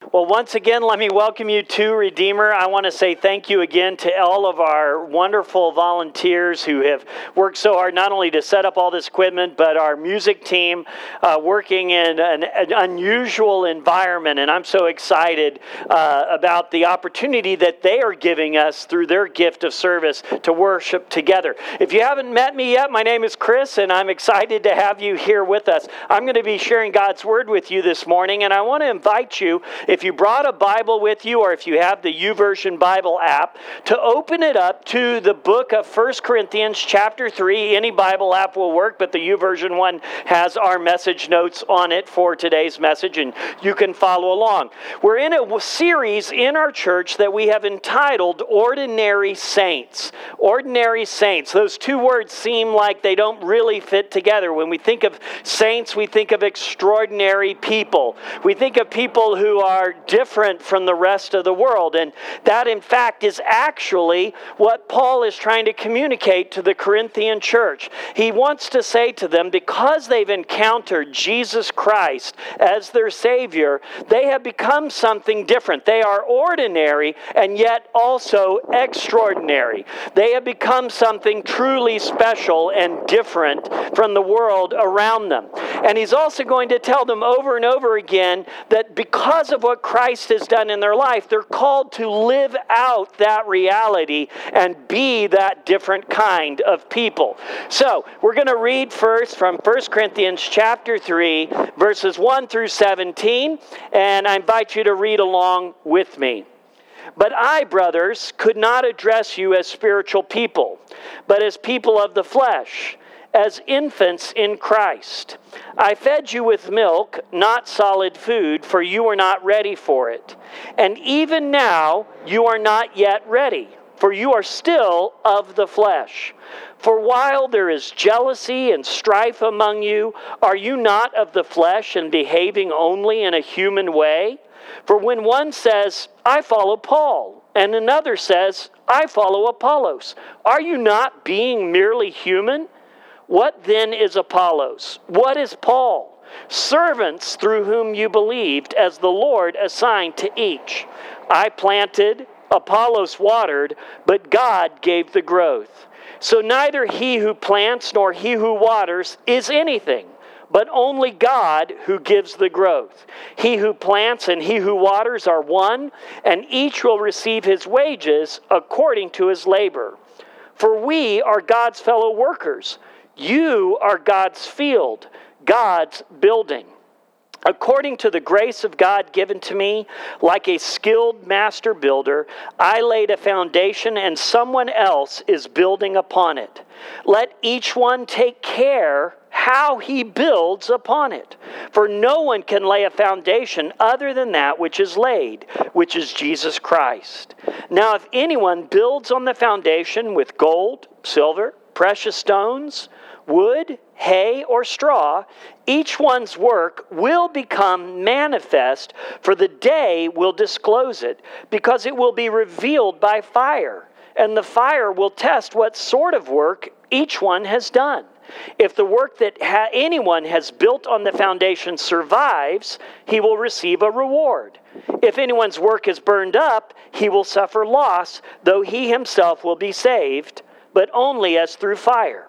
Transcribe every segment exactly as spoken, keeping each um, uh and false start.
Well, once again, let me welcome you to Redeemer. I want to say thank you again to all of our wonderful volunteers who have worked so hard not only to set up all this equipment, but our music team uh, working in an, an unusual environment. And I'm so excited uh, about the opportunity that they are giving us through their gift of service to worship together. If you haven't met me yet, my name is Chris, and I'm excited to have you here with us. I'm going to be sharing God's Word with you this morning, and I want to invite you, if you brought a Bible with you or if you have the YouVersion Bible app, to open it up to the book of First Corinthians chapter three. Any Bible app will work, but the YouVersion one has our message notes on it for today's message, and you can follow along. We're in a series in our church that we have entitled Ordinary Saints. Ordinary Saints. Those two words seem like they don't really fit together. When we think of saints, we think of extraordinary people. We think of people who are different from the rest of the world. And that, in fact, is actually what Paul is trying to communicate to the Corinthian church. He wants to say to them, because they've encountered Jesus Christ as their Savior, they have become something different. They are ordinary and yet also extraordinary. They have become something truly special and different from the world around them. And he's also going to tell them over and over again that because of what Christ has done in their life, they're called to live out that reality and be that different kind of people. So, we're going to read first from First Corinthians chapter three, verses one through seventeen, and I invite you to read along with me. But I, brothers, could not address you as spiritual people, but as people of the flesh, as infants in Christ. I fed you with milk, not solid food, for you were not ready for it. And even now you are not yet ready, for you are still of the flesh. For while there is jealousy and strife among you, are you not of the flesh and behaving only in a human way? For when one says, I follow Paul, and another says, I follow Apollos, are you not being merely human? What then is Apollos? What is Paul? Servants through whom you believed, as the Lord assigned to each. I planted, Apollos watered, but God gave the growth. So neither he who plants nor he who waters is anything, but only God who gives the growth. He who plants and he who waters are one, and each will receive his wages according to his labor. For we are God's fellow workers. You are God's field, God's building. According to the grace of God given to me, like a skilled master builder, I laid a foundation and someone else is building upon it. Let each one take care how he builds upon it. For no one can lay a foundation other than that which is laid, which is Jesus Christ. Now if anyone builds on the foundation with gold, silver, precious stones, wood, hay, or straw, each one's work will become manifest, for the day will disclose it, because it will be revealed by fire, and the fire will test what sort of work each one has done. If the work that ha- anyone has built on the foundation survives, he will receive a reward. If anyone's work is burned up, he will suffer loss, though he himself will be saved, but only as through fire.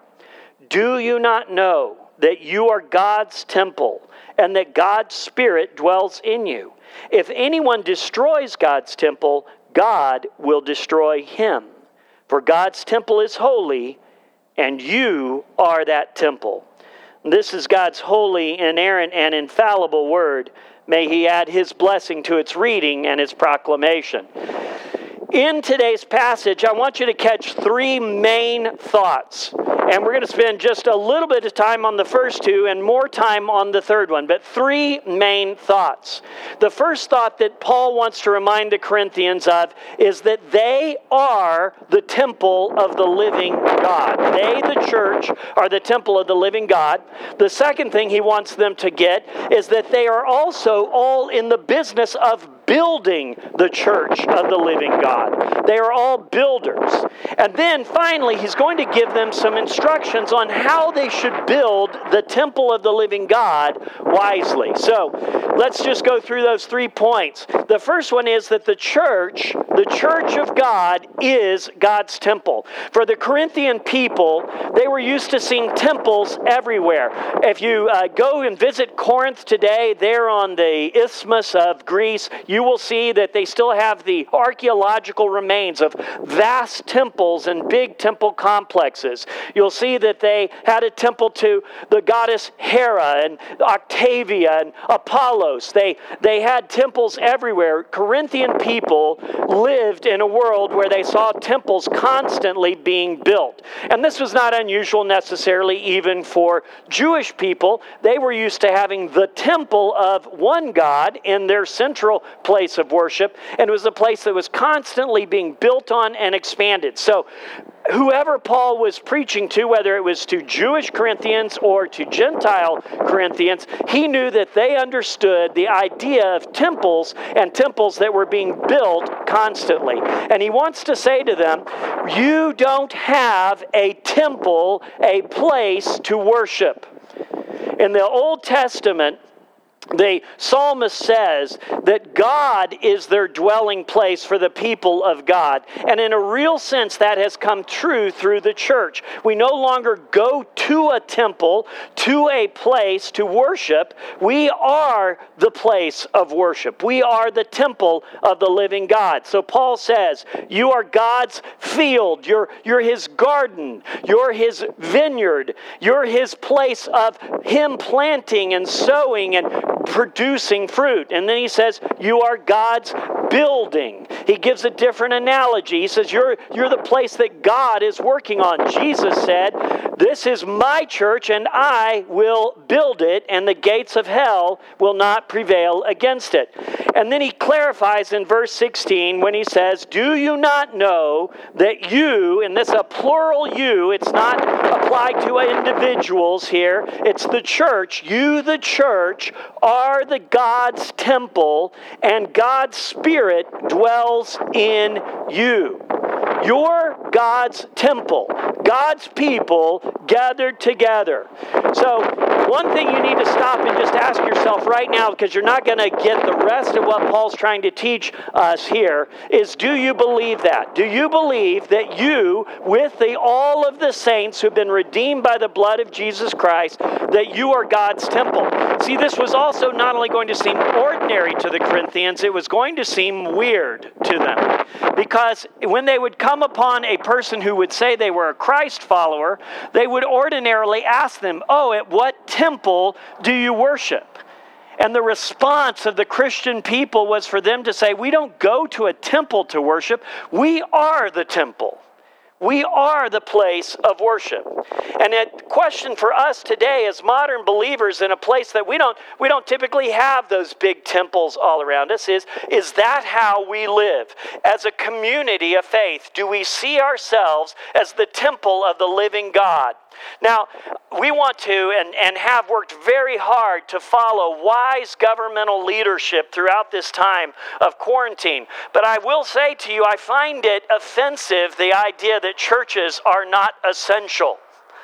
Do you not know that you are God's temple and that God's Spirit dwells in you? If anyone destroys God's temple, God will destroy him. For God's temple is holy, and you are that temple. This is God's holy, inerrant, and infallible word. May He add His blessing to its reading and its proclamation. In today's passage, I want you to catch three main thoughts. And we're going to spend just a little bit of time on the first two and more time on the third one. But three main thoughts. The first thought that Paul wants to remind the Corinthians of is that they are the temple of the living God. They, the church, are the temple of the living God. The second thing he wants them to get is that they are also all in the business of building the church of the living God. They are all builders. And then finally, he's going to give them some instructions on how they should build the temple of the living God wisely. So let's just go through those three points. The first one is that the church, the church of God, is God's temple. For the Corinthian people, they were used to seeing temples everywhere. If you uh, go and visit Corinth today, there on the Isthmus of Greece, you will see that they still have the archaeological remains of vast temples and big temple complexes. You'll see that they had a temple to the goddess Hera and Octavia and Apollos. They, they had temples everywhere. Corinthian people lived in a world where they saw temples constantly being built. And this was not unusual necessarily even for Jewish people. They were used to having the temple of one God in their central place of worship, and it was a place that was constantly being built on and expanded. So whoever Paul was preaching to, whether it was to Jewish Corinthians or to Gentile Corinthians, he knew that they understood the idea of temples and temples that were being built constantly. And he wants to say to them, you don't have a temple, a place to worship. In the Old Testament, the psalmist says that God is their dwelling place for the people of God. And in a real sense, that has come true through the church. We no longer go to a temple, to a place to worship. We are the place of worship. We are the temple of the living God. So Paul says, you are God's field. You're, you're His garden. You're His vineyard. You're His place of Him planting and sowing and producing fruit. And then he says, you are God's building. He gives a different analogy. He says, you're, you're the place that God is working on. Jesus said, this is my church and I will build it, and the gates of hell will not prevail against it. And then he clarifies in verse sixteen when he says, do you not know that you, and this is a plural you, it's not applied to individuals here, it's the church, you the church are the God's temple, and God's Spirit dwells in you. You're God's temple, God's people gathered together. So one thing you need to stop and just ask yourself right now, because you're not going to get the rest of what Paul's trying to teach us here, is do you believe that? Do you believe that you, with the, all of the saints who've been redeemed by the blood of Jesus Christ, that you are God's temple? See, this was also not only going to seem ordinary to the Corinthians, it was going to seem weird to them. Because when they would come upon a person who would say they were a Christ follower, they would ordinarily ask them, oh, at what temple do you worship? And the response of the Christian people was for them to say, we don't go to a temple to worship, we are the temple. We are the place of worship. And a question for us today as modern believers in a place that we don't we don't typically have those big temples all around us is, is that how we live? As a community of faith, do we see ourselves as the temple of the living God? Now, we want to and, and have worked very hard to follow wise governmental leadership throughout this time of quarantine. But I will say to you, I find it offensive, the idea that churches are not essential.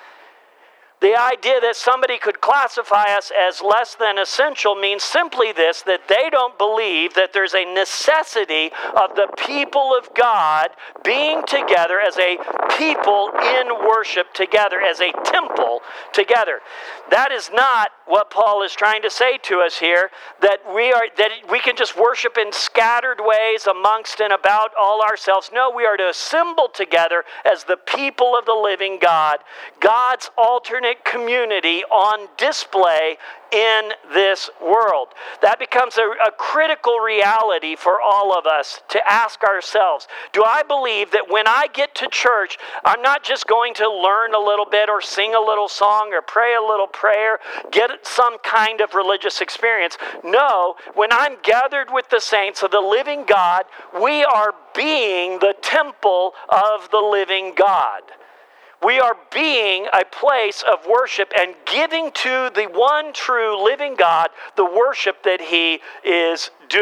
The idea that somebody could classify us as less than essential means simply this, that they don't believe that there's a necessity of the people of God being together as a people in worship together, as a temple together. That is not what Paul is trying to say to us here, that we are that we can just worship in scattered ways amongst and about all ourselves. No, we are to assemble together as the people of the living God, God's alternate community on display in this world. That becomes a, a critical reality for all of us to ask ourselves, do I believe that when I get to church, I'm not just going to learn a little bit or sing a little song or pray a little prayer, get some kind of religious experience? No, when I'm gathered with the saints of the living God, we are being the temple of the living God. We are being a place of worship and giving to the one true living God the worship that He is due.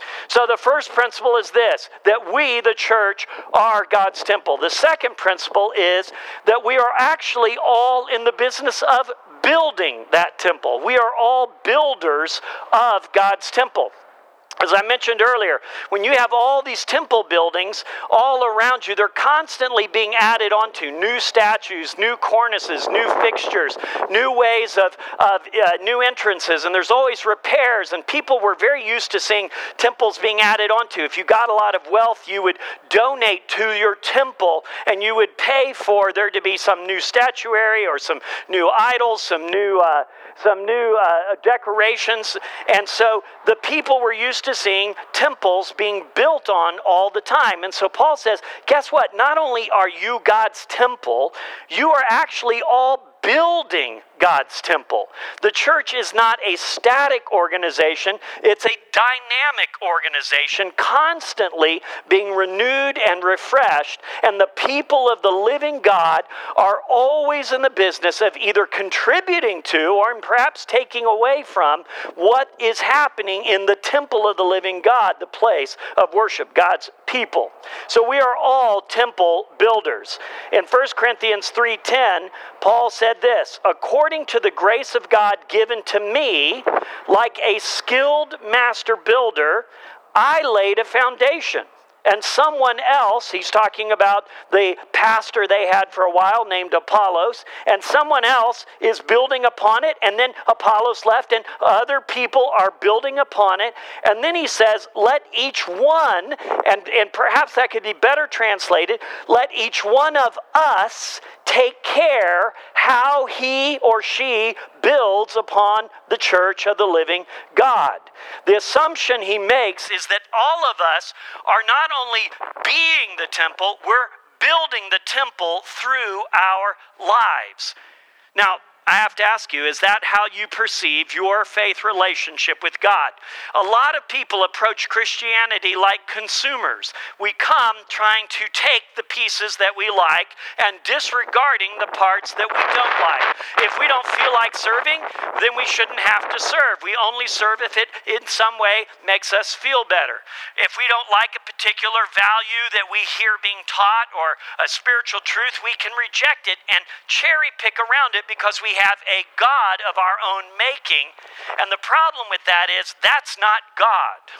So the first principle is this, that we, the church, are God's temple. The second principle is that we are actually all in the business of building that temple. We are all builders of God's temple. As I mentioned earlier, when you have all these temple buildings all around you, they're constantly being added onto. New statues, new cornices, new fixtures, new ways of, of uh, new entrances, and there's always repairs. And people were very used to seeing temples being added onto. If you got a lot of wealth, you would donate to your temple, and you would pay for there to be some new statuary or some new idols, some new... Uh, some new uh, decorations. And so the people were used to seeing temples being built on all the time. And so Paul says, guess what? Not only are you God's temple, you are actually all building God's temple. The church is not a static organization. It's a dynamic organization, constantly being renewed and refreshed. And the people of the living God are always in the business of either contributing to or perhaps taking away from what is happening in the temple of the living God, the place of worship, God's people. So we are all temple builders. In First Corinthians three ten, Paul said this, according to the grace of God given to me, like a skilled master builder, I laid a foundation. And someone else, he's talking about the pastor they had for a while named Apollos, and someone else is building upon it, and then Apollos left, and other people are building upon it. And then he says, let each one, and, and perhaps that could be better translated, let each one of us take care how he or she builds upon the church of the living God. The assumption he makes is that all of us are not only being the temple, we're building the temple through our lives. Now, I have to ask you, is that how you perceive your faith relationship with God? A lot of people approach Christianity like consumers. We come trying to take the pieces that we like and disregarding the parts that we don't like. If we don't feel like serving, then we shouldn't have to serve. We only serve if it in some way makes us feel better. If we don't like a particular value that we hear being taught or a spiritual truth, we can reject it and cherry pick around it because we have a God of our own making. And the problem with that is that's not God.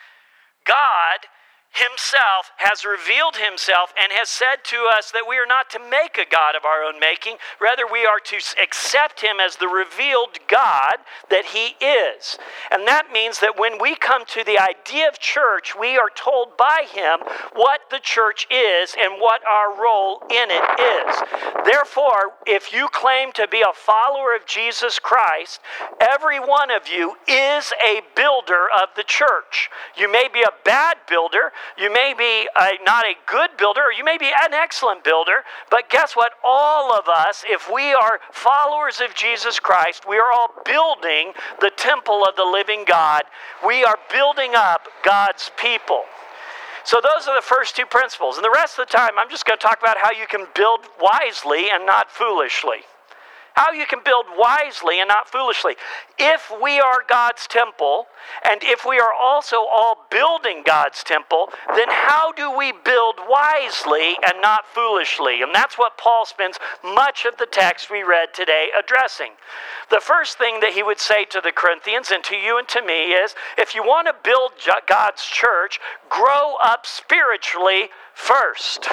God himself has revealed himself and has said to us that we are not to make a God of our own making. Rather, we are to accept him as the revealed God that he is. And that means that when we come to the idea of church, we are told by him what the church is and what our role in it is. Therefore, if you claim to be a follower of Jesus Christ, every one of you is a builder of the church. You may be a bad builder, you may be a, not a good builder, or you may be an excellent builder, but guess what? All of us, if we are followers of Jesus Christ, we are all building the temple of the living God. We are building up God's people. So those are the first two principles. And the rest of the time, I'm just going to talk about how you can build wisely and not foolishly. How you can build wisely and not foolishly. If we are God's temple, and if we are also all building God's temple, then how do we build wisely and not foolishly? And that's what Paul spends much of the text we read today addressing. The first thing that he would say to the Corinthians and to you and to me is, if you want to build God's church, grow up spiritually first.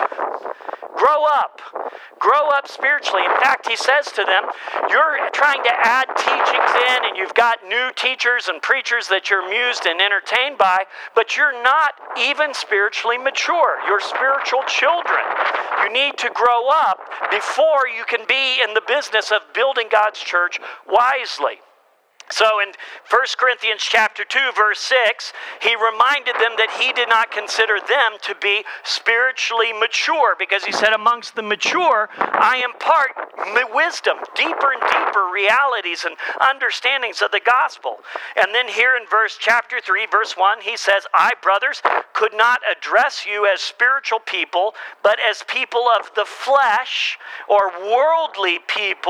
Grow up. Grow up spiritually. In fact, he says to them, you're trying to add teachings in, and you've got new teachers and preachers that you're amused and entertained by, but you're not even spiritually mature. You're spiritual children. You need to grow up before you can be in the business of building God's church wisely. So in First Corinthians chapter two, verse six, he reminded them that he did not consider them to be spiritually mature, because he said, amongst the mature, I impart wisdom, deeper and deeper realities and understandings of the gospel. And then here in verse chapter three, verse one, he says, I, brothers, could not address you as spiritual people, but as people of the flesh, or worldly people,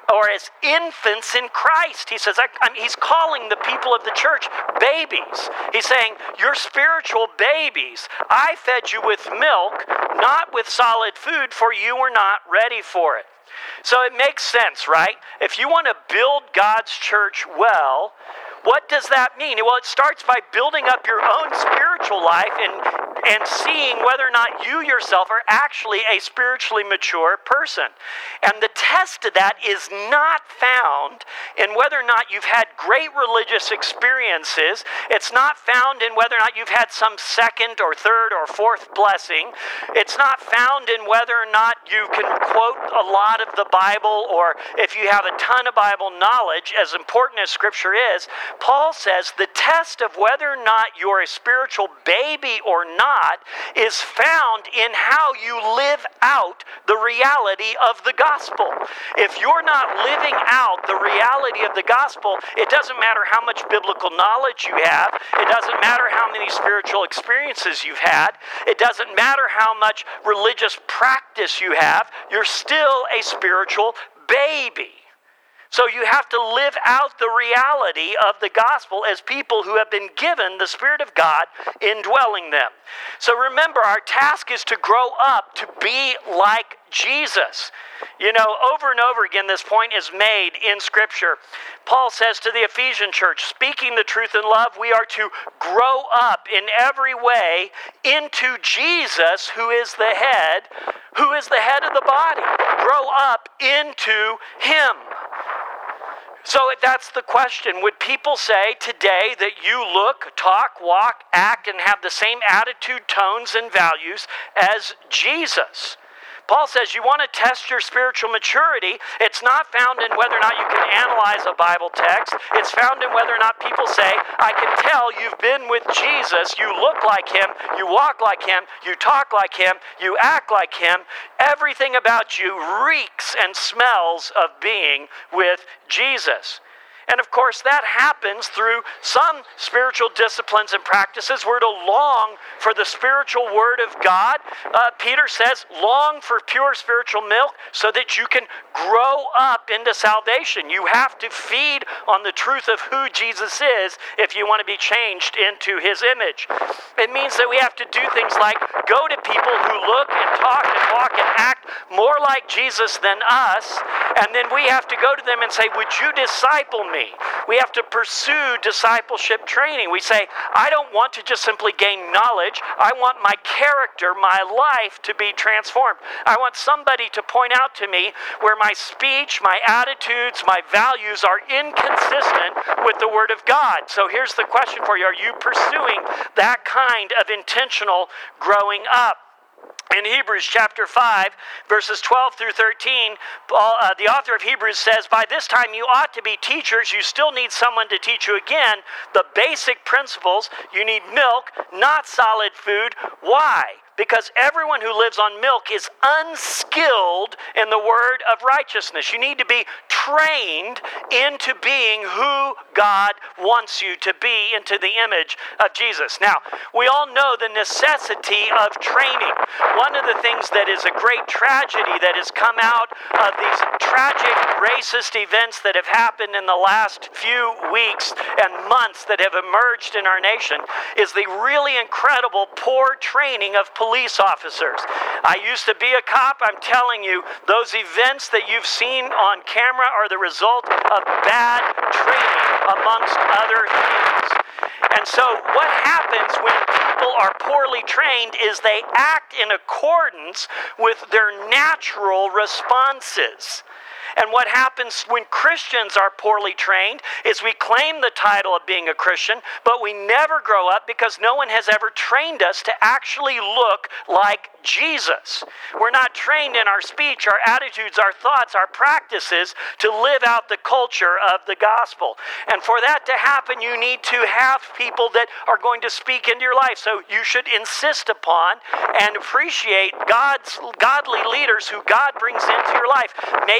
or as infants in Christ. He says, I, I mean, he's calling the people of the church babies. He's saying, you're spiritual babies. I fed you with milk, not with solid food, for you were not ready for it. So it makes sense, right? If you want to build God's church well, what does that mean? Well, it starts by building up your own spiritual life and, and seeing whether or not you yourself are actually a spiritually mature person. And the test of that is not found in whether or not you've had great religious experiences. It's not found in whether or not you've had some second or third or fourth blessing. It's not found in whether or not you can quote a lot of the Bible, or if you have a ton of Bible knowledge, as important as Scripture is. Paul says the test of whether or not you're a spiritual baby or not is found in how you live out the reality of the gospel. If you're not living out the reality of the gospel, it doesn't matter how much biblical knowledge you have. It doesn't matter how many spiritual experiences you've had. It doesn't matter how much religious practice you have. You're still a spiritual baby. So you have to live out the reality of the gospel as people who have been given the Spirit of God indwelling them. So remember, our task is to grow up to be like Jesus. You know, over and over again, this point is made in Scripture. Paul says to the Ephesian church, speaking the truth in love, we are to grow up in every way into Jesus, who is the head, who is the head of the body. Grow up into Him. So that's the question. Would people say today that you look, talk, walk, act, and have the same attitude, tones, and values as Jesus? Paul says you want to test your spiritual maturity. It's not found in whether or not you can analyze a Bible text. It's found in whether or not people say, I can tell you've been with Jesus. You look like Him. You walk like Him. You talk like Him. You act like Him. Everything about you reeks and smells of being with Jesus. And of course, that happens through some spiritual disciplines and practices. We're to long for the spiritual word of God. Uh, Peter says, long for pure spiritual milk so that you can grow up into salvation. You have to feed on the truth of who Jesus is if you want to be changed into His image. It means that we have to do things like go to people who look and talk and walk and act more like Jesus than us, and then we have to go to them and say, would you disciple me? We have to pursue discipleship training. We say, I don't want to just simply gain knowledge. I want my character, my life to be transformed. I want somebody to point out to me where my speech, my attitudes, my values are inconsistent with the Word of God. So here's the question for you. Are you pursuing that kind of intentional growing up? In Hebrews chapter five, verses twelve through thirteen, Paul, uh, the author of Hebrews says, by this time you ought to be teachers. You still need someone to teach you again the basic principles. You need milk, not solid food. Why? Because everyone who lives on milk is unskilled in the word of righteousness. You need to be trained into being who God wants you to be, into the image of Jesus. Now, we all know the necessity of training. One of the things that is a great tragedy that has come out of these tragic racist events that have happened in the last few weeks and months that have emerged in our nation is the really incredible poor training of police officers. I used to be a cop. I'm telling you, those events that you've seen on camera are the result of bad training, amongst other things. And so what happens when people are poorly trained is they act in accordance with their natural responses. And what happens when Christians are poorly trained is we claim the title of being a Christian, but we never grow up because no one has ever trained us to actually look like Jesus. We're not trained in our speech, our attitudes, our thoughts, our practices to live out the culture of the gospel. And for that to happen, you need to have people that are going to speak into your life. So you should insist upon and appreciate God's godly leaders who God brings into your life. Maybe it's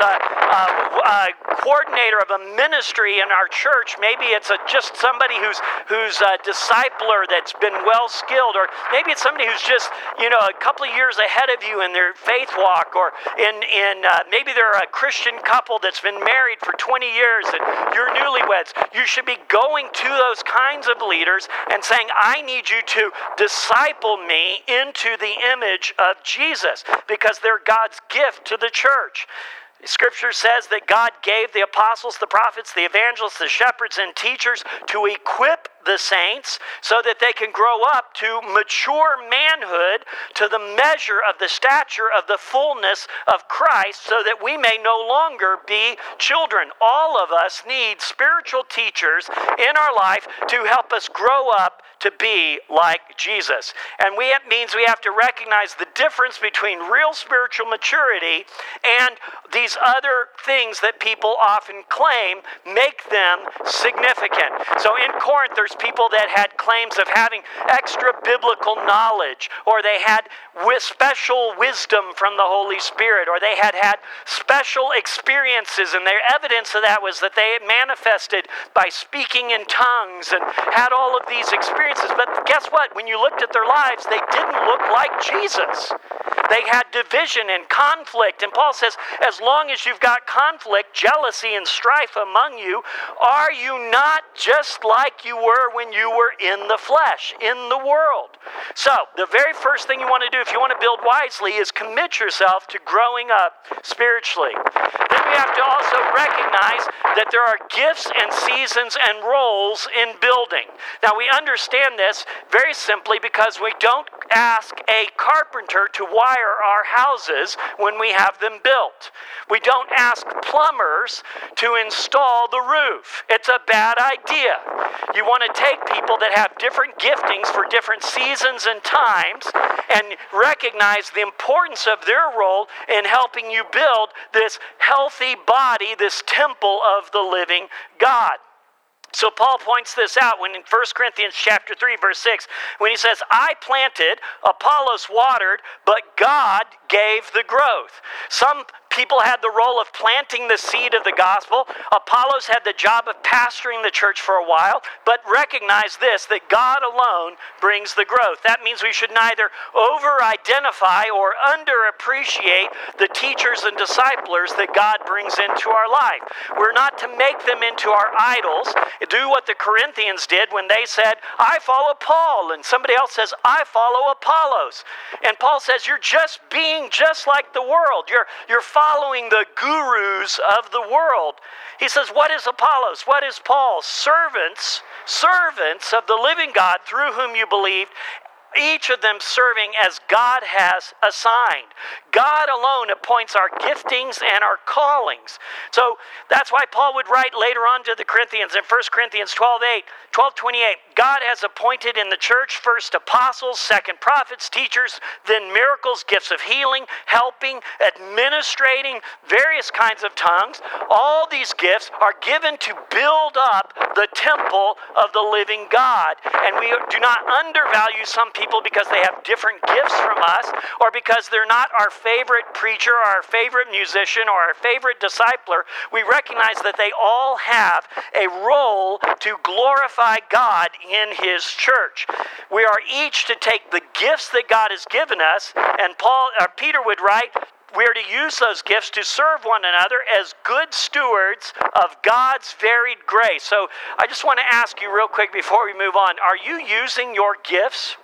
a, a, a coordinator of a ministry in our church. Maybe it's a, just somebody who's who's a discipler that's been well skilled, or maybe it's somebody who's just, you know, a couple of years ahead of you in their faith walk, or in in uh, maybe they're a Christian couple that's been married for twenty years and you're newlyweds. You should be going to those kinds of leaders and saying, I need you to disciple me into the image of Jesus, because they're God's gift to the church. Scripture says that God gave the apostles, the prophets, the evangelists, the shepherds, and teachers to equip the saints so that they can grow up to mature manhood, to the measure of the stature of the fullness of Christ, so that we may no longer be children. All of us need spiritual teachers in our life to help us grow up to be like Jesus. And we, it means we have to recognize the difference between real spiritual maturity and these other things that people often claim make them significant. So in Corinth, there's people that had claims of having extra biblical knowledge, or they had with special wisdom from the Holy Spirit, or they had had special experiences, and their evidence of that was that they had manifested by speaking in tongues and had all of these experiences. But guess what? When you looked at their lives, they didn't look like Jesus. They had division and conflict. And Paul says, as long as you've got conflict, jealousy, and strife among you, are you not just like you were when you were in the flesh, in the world? So, the very first thing you want to do if you want to build wisely is commit yourself to growing up spiritually. Then we have to also recognize that there are gifts and seasons and roles in building. Now, we understand this very simply because we don't ask a carpenter to wire our houses when we have them built. We don't ask plumbers to install the roof. It's a bad idea. You want to take people that have different giftings for different seasons and times and recognize the importance of their role in helping you build this healthy body, this temple of the living God. So Paul points this out when in First Corinthians chapter three, verse six, when he says, I planted, Apollos watered, but God gave the growth. Some people had the role of planting the seed of the gospel. Apollos had the job of pastoring the church for a while, but recognize this, that God alone brings the growth. That means we should neither over-identify or under-appreciate the teachers and disciplers that God brings into our life. We're not to make them into our idols. Do what the Corinthians did when they said, I follow Paul, and somebody else says, I follow Apollos. And Paul says, you're just being just like the world. You're, you're following the gurus of the world. He says, what is Apollos? What is Paul? Servants, servants of the living God through whom you believed, each of them serving as God has assigned. God alone appoints our giftings and our callings. So that's why Paul would write later on to the Corinthians in First Corinthians twelve twenty-eight, God has appointed in the church first apostles, second prophets, teachers, then miracles, gifts of healing, helping, administrating, various kinds of tongues. All these gifts are given to build up the temple of the living God. And we do not undervalue some people people because they have different gifts from us, or because they're not our favorite preacher or our favorite musician or our favorite discipler. We recognize that they all have a role to glorify God in His church. We are each to take the gifts that God has given us, and Paul or Peter would write, we are to use those gifts to serve one another as good stewards of God's varied grace. So I just want to ask you real quick before we move on, are you using your gifts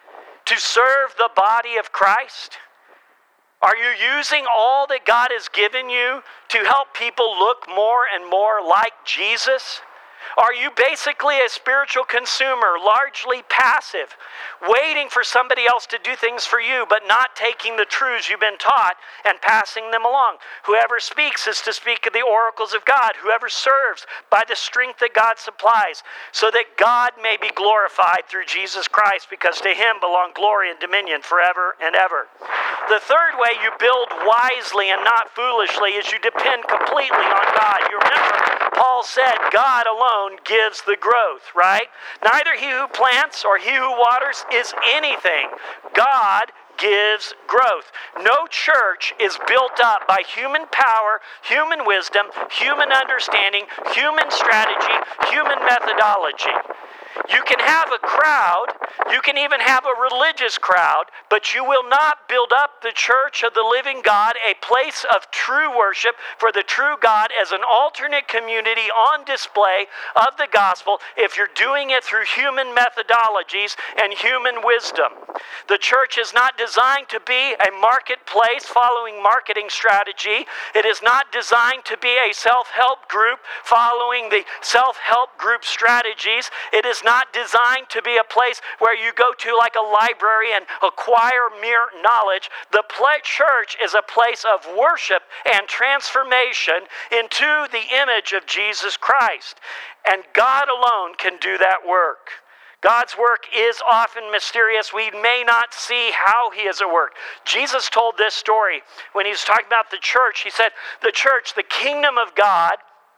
to serve the body of Christ? Are you using all that God has given you to help people look more and more like Jesus? Are you basically a spiritual consumer, largely passive, waiting for somebody else to do things for you, but not taking the truths you've been taught and passing them along? Whoever speaks is to speak of the oracles of God. Whoever serves by the strength that God supplies, so that God may be glorified through Jesus Christ, because to Him belong glory and dominion forever and ever. The third way you build wisely and not foolishly is you depend completely on God. You remember, Paul said, God alone gives the growth, right? Neither he who plants or he who waters is anything. God gives growth. No church is built up by human power, human wisdom, human understanding, human strategy, human methodology. You can have a crowd, you can even have a religious crowd, but you will not build up the church of the living God, a place of true worship for the true God as an alternate community on display of the gospel if you're doing it through human methodologies and human wisdom. The church is not designed to be a marketplace following marketing strategy. It is not designed to be a self-help group following the self-help group strategies. It is not designed to be a place where you go to like a library and acquire mere knowledge. The play church is a place of worship and transformation into the image of Jesus Christ. And God alone can do that work. God's work is often mysterious. We may not see how he is at work. Jesus told this story when he was talking about the church. He said, the church, the kingdom of God,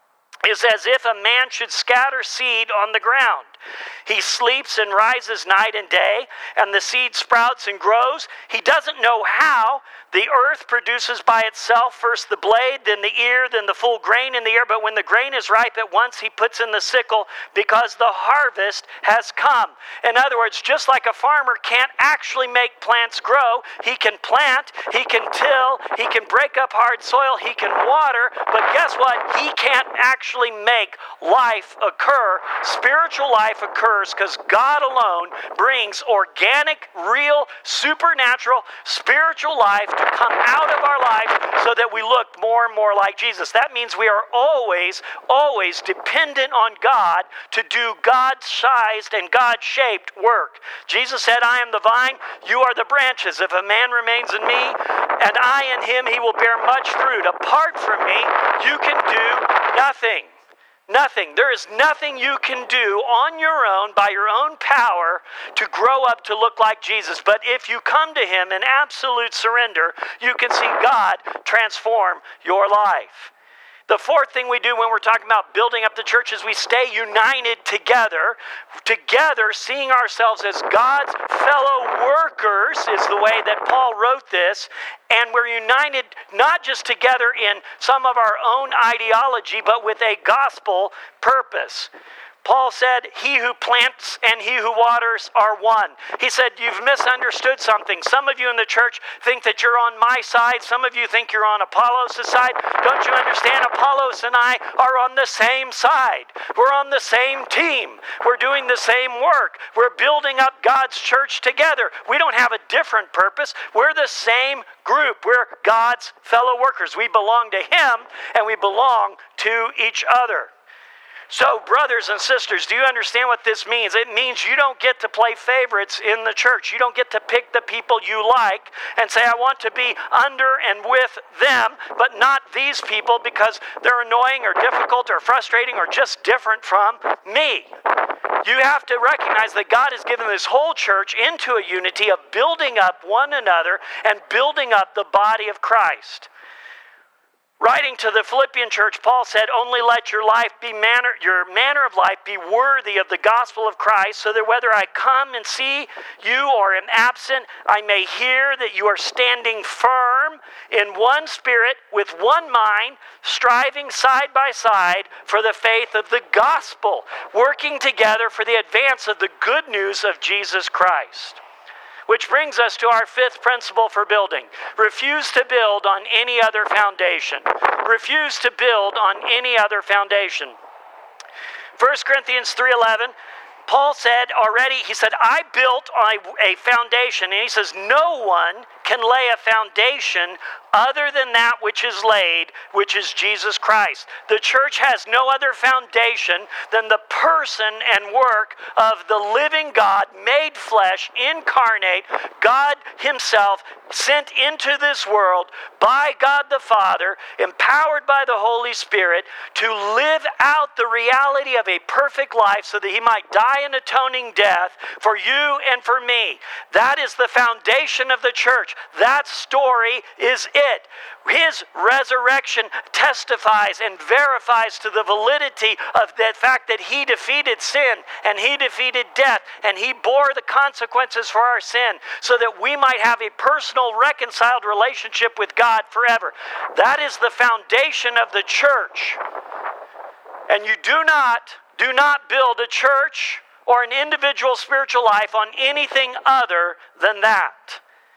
is as if a man should scatter seed on the ground. He sleeps and rises night and day, and the seed sprouts and grows. He doesn't know how. The earth produces by itself first the blade, then the ear, then the full grain in the ear. But when the grain is ripe at once, he puts in the sickle because the harvest has come. In other words, just like a farmer can't actually make plants grow, he can plant, he can till, he can break up hard soil, he can water, but guess what? He can't actually make life occur. Spiritual life occurs because God alone brings organic, real, supernatural, spiritual life to come out of our life so that we look more and more like Jesus. That means we are always, always dependent on God to do God-sized and God-shaped work. Jesus said, I am the vine, you are the branches. If a man remains in me, and I in him, he will bear much fruit. Apart from me, you can do nothing. Nothing. There is nothing you can do on your own, by your own power, to grow up to look like Jesus. But if you come to him in absolute surrender, you can see God transform your life. The fourth thing we do when we're talking about building up the church is we stay united together. Together, seeing ourselves as God's fellow workers is the way that Paul wrote this. And we're united not just together in some of our own ideology, but with a gospel purpose. Paul said, he who plants and he who waters are one. He said, you've misunderstood something. Some of you in the church think that you're on my side. Some of you think you're on Apollos' side. Don't you understand? Apollos and I are on the same side. We're on the same team. We're doing the same work. We're building up God's church together. We don't have a different purpose. We're the same group. We're God's fellow workers. We belong to him and we belong to each other. So, brothers and sisters, do you understand what this means? It means you don't get to play favorites in the church. You don't get to pick the people you like and say, I want to be under and with them, but not these people because they're annoying or difficult or frustrating or just different from me. You have to recognize that God has given this whole church into a unity of building up one another and building up the body of Christ. Writing to the Philippian church, Paul said, only let your life be manner, your manner of life be worthy of the gospel of Christ, so that whether I come and see you or am absent, I may hear that you are standing firm in one spirit, with one mind, striving side by side for the faith of the gospel, working together for the advance of the good news of Jesus Christ. Which brings us to our fifth principle for building. Refuse to build on any other foundation. Refuse to build on any other foundation. First Corinthians three eleven, Paul said already, he said, I built on a foundation. And he says, no one can lay a foundation other than that which is laid, which is Jesus Christ. The church has no other foundation than the person and work of the living God, made flesh, incarnate, God himself, sent into this world by God the Father, empowered by the Holy Spirit, to live out the reality of a perfect life so that he might die an atoning death for you and for me. That is the foundation of the church. that story is it. His resurrection testifies and verifies to the validity of the fact that he defeated sin and he defeated death and he bore the consequences for our sin so that we might have a personal reconciled relationship with God forever. That is the foundation of the church. And you do not, do not build a church or an individual spiritual life on anything other than that.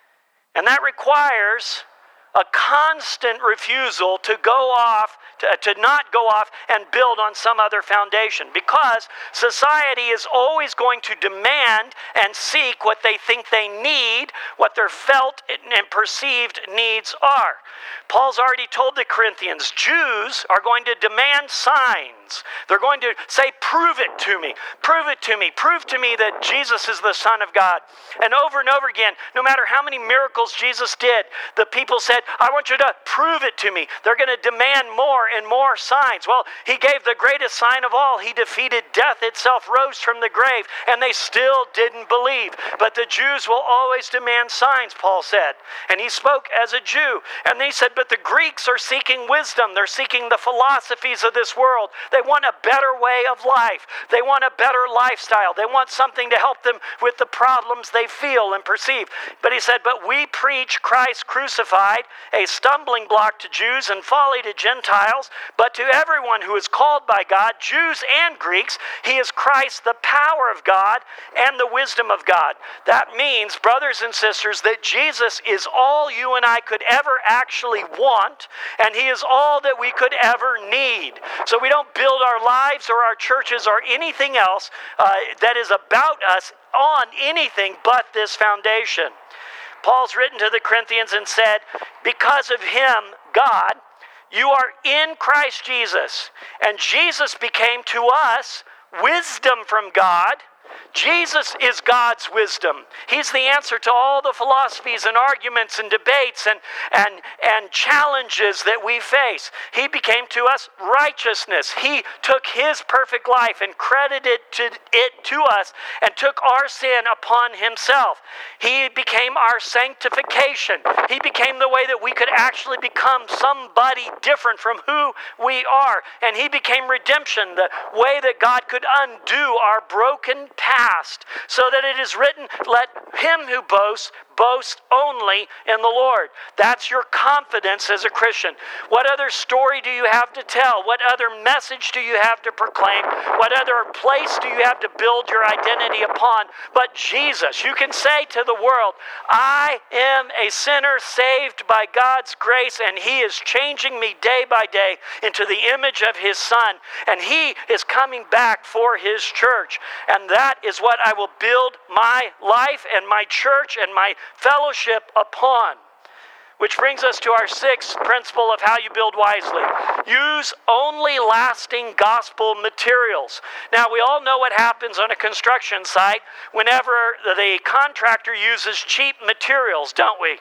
And that requires a constant refusal to go off, to, to not go off and build on some other foundation. Because society is always going to demand and seek what they think they need, what their felt and perceived needs are. Paul's already told the Corinthians, Jews are going to demand signs. They're going to say, prove it to me, prove it to me, prove to me that Jesus is the Son of God. And over and over again, no matter how many miracles Jesus did, the people said, I want you to prove it to me. They're going to demand more and more signs. Well, he gave the greatest sign of all. He defeated death itself, rose from the grave, and they still didn't believe. But the Jews will always demand signs, Paul said. And he spoke as a Jew. And he said, but the Greeks are seeking wisdom. They're seeking the philosophies of this world. They want a better way of life. They want a better lifestyle. They want something to help them with the problems they feel and perceive. But he said, but we preach Christ crucified, a stumbling block to Jews and folly to Gentiles, but to everyone who is called by God, Jews and Greeks, he is Christ, the power of God and the wisdom of God. That means, brothers and sisters, that Jesus is all you and I could ever actually want, and he is all that we could ever need. So we don't build our lives or our churches or anything else uh, that is about us on anything but this foundation. Paul's written to the Corinthians and said, because of him, God, you are in Christ Jesus, and Jesus became to us wisdom from God. Jesus is God's wisdom. He's the answer to all the philosophies and arguments and debates and, and, and challenges that we face. He became to us righteousness. He took his perfect life and credited to it to us and took our sin upon himself. He became our sanctification. He became the way that we could actually become somebody different from who we are. And he became redemption, the way that God could undo our broken past, so that it is written, let him who boasts boast only in the Lord. That's your confidence as a Christian. What other story do you have to tell? What other message do you have to proclaim? What other place do you have to build your identity upon but Jesus? You can say to the world, I am a sinner saved by God's grace, and he is changing me day by day into the image of his Son, and he is coming back for his church. And that is what I will build my life and my church and my fellowship upon. Which brings us to our sixth principle of how you build wisely. Use only lasting gospel materials. Now, we all know what happens on a construction site whenever the contractor uses cheap materials, don't we?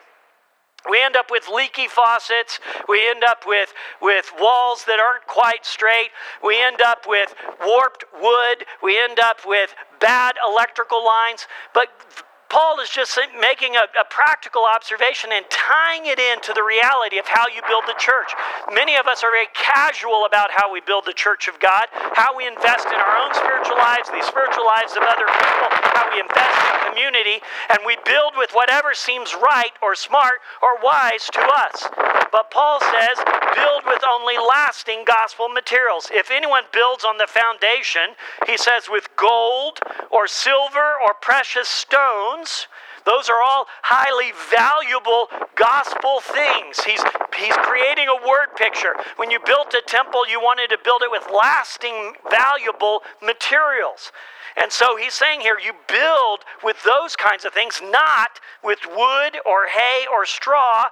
We end up with leaky faucets. We end up with, with walls that aren't quite straight. We end up with warped wood. We end up with bad electrical lines. But Paul is just making a, a practical observation and tying it into the reality of how you build the church. Many of us are very casual about how we build the church of God, how we invest in our own spiritual lives, the spiritual lives of other people, how we invest in community, and we build with whatever seems right or smart or wise to us. But Paul says, build with only lasting gospel materials. If anyone builds on the foundation, he says, with gold or silver or precious stones, those are all highly valuable gospel things. He's, he's creating a word picture. When you built a temple, you wanted to build it with lasting, valuable materials. And so he's saying here, you build with those kinds of things, not with wood or hay or straw,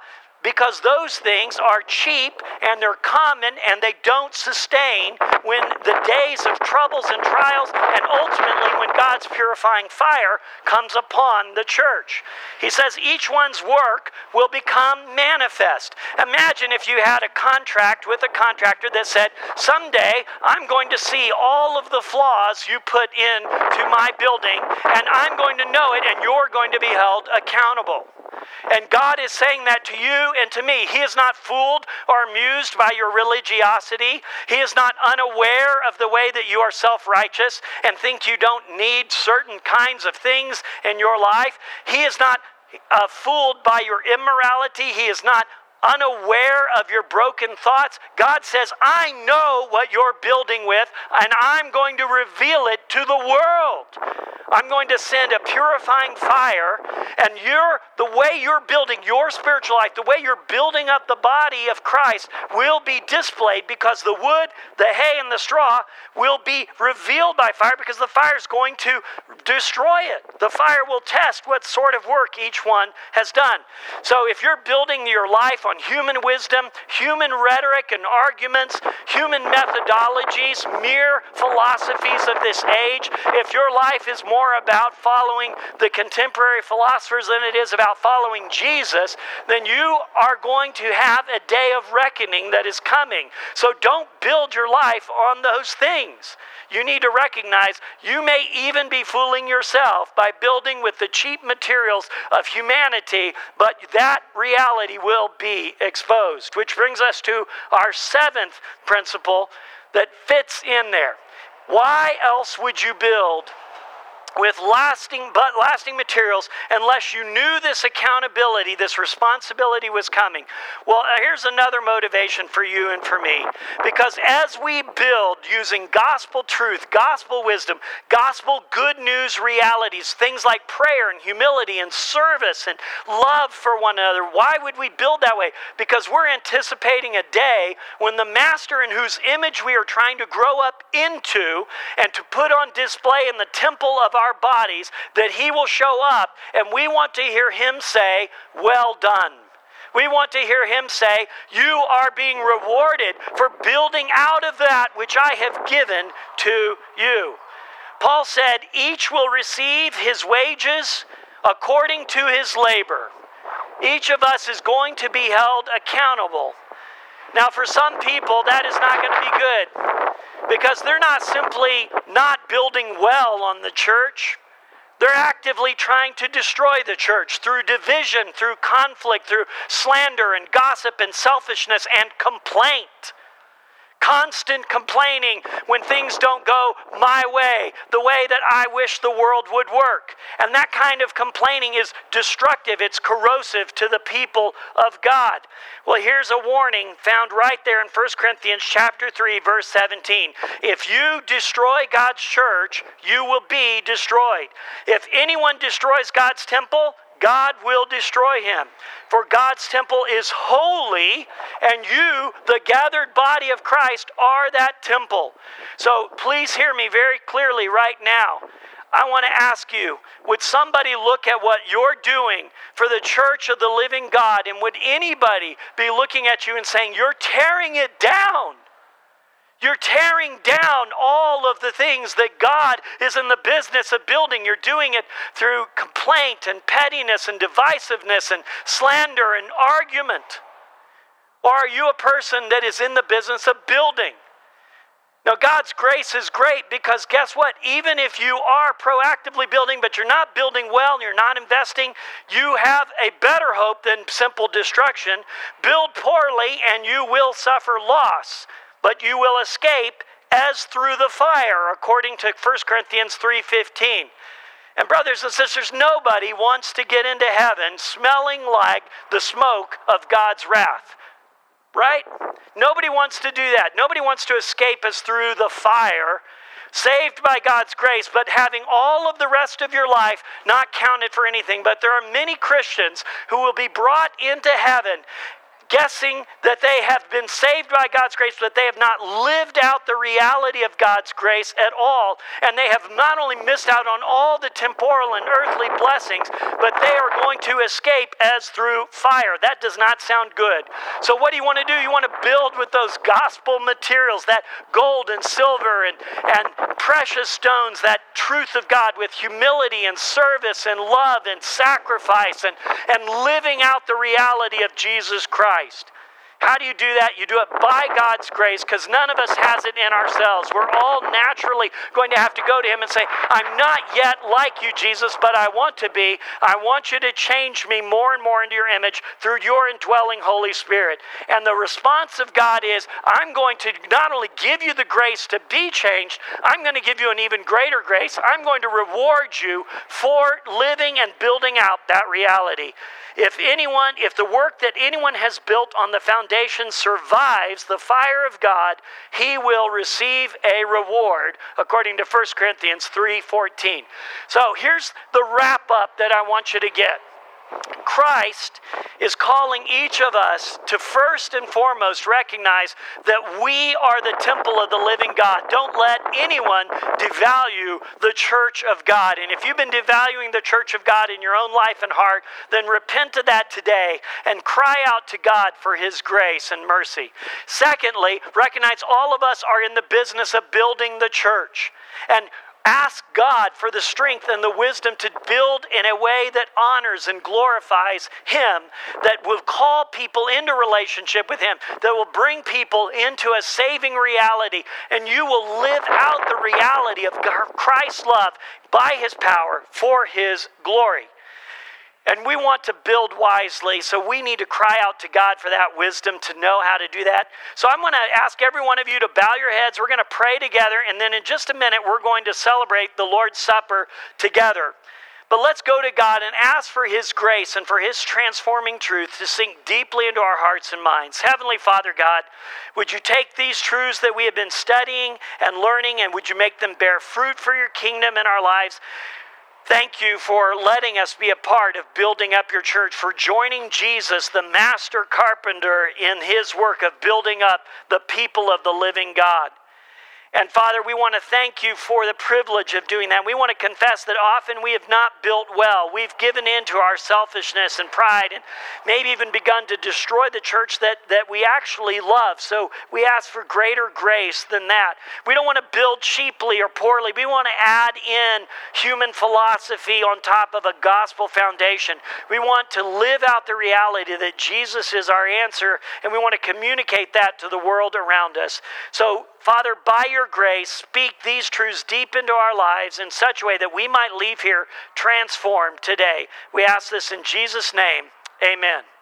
because those things are cheap and they're common and they don't sustain when the days of troubles and trials and ultimately when God's purifying fire comes upon the church. He says each one's work will become manifest. Imagine if you had a contract with a contractor that said, someday I'm going to see all of the flaws you put into my building and I'm going to know it and you're going to be held accountable. And God is saying that to you and to me. He is not fooled or amused by your religiosity. He is not unaware of the way that you are self-righteous and think you don't need certain kinds of things in your life. He is not uh, fooled by your immorality. He is not unaware of your broken thoughts. God says, I know what you're building with, and I'm going to reveal it to the world. I'm going to send a purifying fire, and you're, the way you're building your spiritual life, the way you're building up the body of Christ will be displayed because the wood, the hay, and the straw will be revealed by fire because the fire is going to destroy it. The fire will test what sort of work each one has done. So if you're building your life on human wisdom, human rhetoric and arguments, human methodologies, mere philosophies of this age, if your life is more about following the contemporary philosophers than it is about following Jesus, then you are going to have a day of reckoning that is coming. So don't build your life on those things. You need to recognize you may even be fooling yourself by building with the cheap materials of humanity, but that reality will be exposed. Which brings us to our seventh principle that fits in there. Why else would you build with lasting but lasting materials unless you knew this accountability, this responsibility was coming? Well, here's another motivation for you and for me. Because as we build using gospel truth, gospel wisdom, gospel good news realities, things like prayer and humility and service and love for one another, why would we build that way? Because we're anticipating a day when the master in whose image we are trying to grow up into and to put on display in the temple of our our bodies, that he will show up and we want to hear him say, well done. We want to hear him say, you are being rewarded for building out of that which I have given to you. Paul said, each will receive his wages according to his labor. Each of us is going to be held accountable. Now, for some people, that is not going to be good. Because they're not simply not building well on the church. They're actively trying to destroy the church through division, through conflict, through slander and gossip and selfishness and complaint. Constant complaining when things don't go my way, the way that I wish the world would work. And that kind of complaining is destructive. It's corrosive to the people of God. Well, here's a warning found right there in First Corinthians chapter three, verse seventeen. If you destroy God's church, you will be destroyed. If anyone destroys God's temple, God will destroy him. For God's temple is holy, and you, the gathered body of Christ, are that temple. So please hear me very clearly right now. I want to ask you, would somebody look at what you're doing for the church of the living God, and would anybody be looking at you and saying, you're tearing it down? You're tearing down all of the things that God is in the business of building. You're doing it through complaint and pettiness and divisiveness and slander and argument. Or are you a person that is in the business of building? Now, God's grace is great because guess what? Even if you are proactively building, but you're not building well and you're not investing, you have a better hope than simple destruction. Build poorly and you will suffer loss. But you will escape as through the fire, according to First Corinthians three fifteen. And brothers and sisters, nobody wants to get into heaven smelling like the smoke of God's wrath. Right? Nobody wants to do that. Nobody wants to escape as through the fire, saved by God's grace, but having all of the rest of your life not counted for anything. But there are many Christians who will be brought into heaven guessing that they have been saved by God's grace, but they have not lived out the reality of God's grace at all. And they have not only missed out on all the temporal and earthly blessings, but they are going to escape as through fire. That does not sound good. So what do you want to do? You want to build with those gospel materials, that gold and silver and, and precious stones, that truth of God with humility and service and love and sacrifice and, and living out the reality of Jesus Christ. How do you do that? You do it by God's grace, because none of us has it in ourselves. We're all naturally going to have to go to Him and say, I'm not yet like you, Jesus, but I want to be. I want you to change me more and more into your image through your indwelling Holy Spirit. And the response of God is, I'm going to not only give you the grace to be changed, I'm going to give you an even greater grace. I'm going to reward you for living and building out that reality. If anyone, if the work that anyone has built on the foundation survives the fire of God, he will receive a reward, according to First Corinthians three fourteen. So here's the wrap up that I want you to get. Christ is calling each of us to first and foremost recognize that we are the temple of the living God. Don't let anyone devalue the church of God. And if you've been devaluing the church of God in your own life and heart, then repent of that today and cry out to God for His grace and mercy. Secondly, recognize all of us are in the business of building the church. And ask God for the strength and the wisdom to build in a way that honors and glorifies Him, that will call people into relationship with Him, that will bring people into a saving reality, and you will live out the reality of Christ's love by His power for His glory. And we want to build wisely, so we need to cry out to God for that wisdom to know how to do that. So I'm going to ask every one of you to bow your heads. We're going to pray together, and then in just a minute, we're going to celebrate the Lord's Supper together. But let's go to God and ask for His grace and for His transforming truth to sink deeply into our hearts and minds. Heavenly Father God, would you take these truths that we have been studying and learning, and would you make them bear fruit for your kingdom in our lives? Thank you for letting us be a part of building up your church, for joining Jesus, the master carpenter, in His work of building up the people of the living God. And Father, we want to thank you for the privilege of doing that. We want to confess that often we have not built well. We've given in to our selfishness and pride, and maybe even begun to destroy the church that, that we actually love. So we ask for greater grace than that. We don't want to build cheaply or poorly. We want to add in human philosophy on top of a gospel foundation. We want to live out the reality that Jesus is our answer, and we want to communicate that to the world around us. So Father, by your grace, speak these truths deep into our lives in such a way that we might leave here transformed today. We ask this in Jesus' name. Amen.